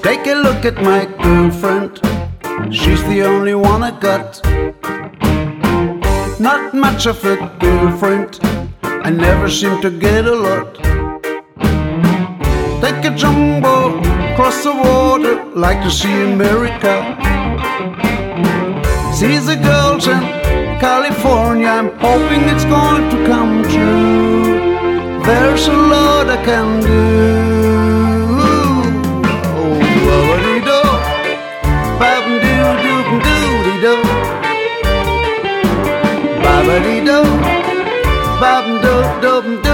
Take a look at my girlfriend, she's the only one I got. Not much of a girlfriend, I never seem to get a lot. Take a jumbo, cross the water, like to see America. See the girls in California, I'm hoping it's going to come true. There's a lot I can do. Oh, ba-ba-dee-do, ba-ba-doo-doo-doo-dee-do, ba-ba-dee-do, ba-ba-doo-doo-doo.